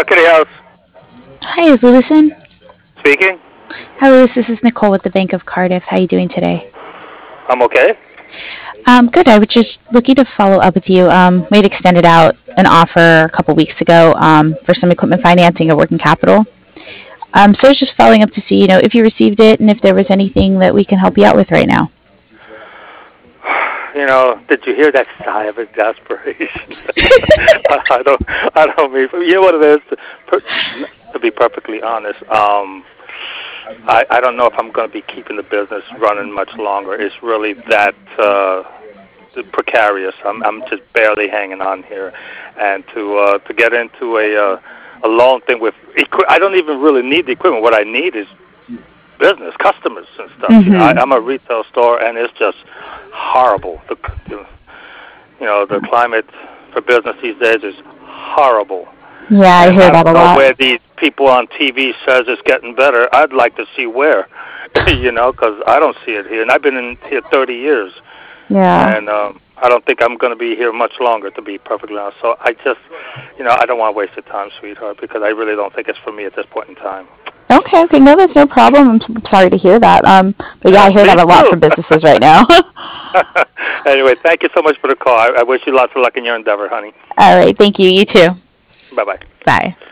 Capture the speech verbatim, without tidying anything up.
Marketing House Hi, is Lewis in? speaking. Hi, Lewis. This is Nicole with the Bank of Cardiff. How are you doing today? I'm okay. Um, good. I was just looking to follow up with you. Um, we had extended out an offer a couple weeks ago um, for some equipment financing or working capital. Um, so I was just following up to see, you know, if you received it and if there was anything that we can help you out with right now. You know, did you hear that sigh of exasperation? I I don't. I don't mean. You know what it is. To, per- to be perfectly honest, um, I, I don't know if I'm going to be keeping the business running much longer. It's really that uh, precarious. I'm I'm just barely hanging on here, and to uh, to get into a uh, a loan thing with equi- I don't even really need the equipment. What I need is business, customers and stuff. You know, I, Mm-hmm. I'm a retail store, and it's just horrible. The, the you know the climate for business these days is horrible, Yeah, I and hear I that don't a know lot. where these people on T V says it's getting better. I'd like to see where, you know, because I don't see it here, and I've been in here thirty years, Yeah. and um, I don't think I'm going to be here much longer, to be perfectly honest. So I just, you know, I don't want to waste your time, sweetheart, because I really don't think it's for me at this point in time. Okay, okay. No, that's no problem. I'm, s- I'm sorry to hear that. Um, but yeah, I hear Me that a lot too. from businesses right now. Anyway, thank you so much for the call. I, I wish you lots of luck in your endeavor, honey. All right. Thank you. You too. Bye bye. Bye.